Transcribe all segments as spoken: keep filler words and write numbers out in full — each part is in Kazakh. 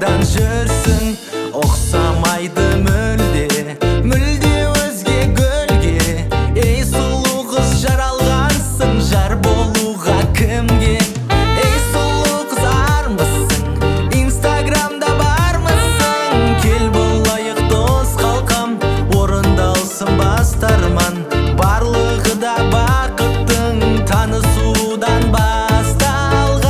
қайдан жүрсің? Оқсамайды мүлде, мүлде өзге гүлге. Ей сұлу қыз, жаралғансың жар болуға кімге? Ей сұлу қыз, армысың? Инстаграмда бармысың? Кел болайық дос қалқам, орындалсын басты арман. Барлығы да бақыттың танысудан басталған.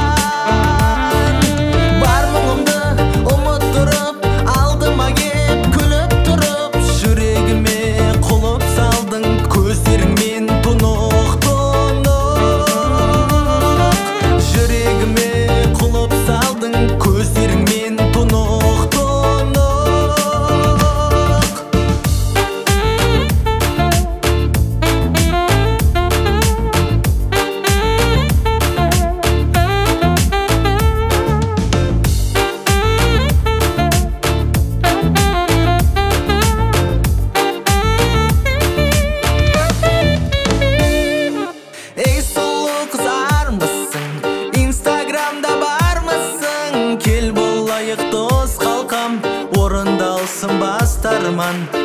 Бар мұңымды ұмыттырып, алдыма кеп күліп тұрып, жүрегіме құлып салдың көздеріңмен тұнық тұнық. Жүрегіме құлып салдың көздеріңмен тұнық тұнық. Ей сұлу қыз, армысың? Инстаграмда бармысың? Кел болайық дос қалқам, орындалсын басты арман.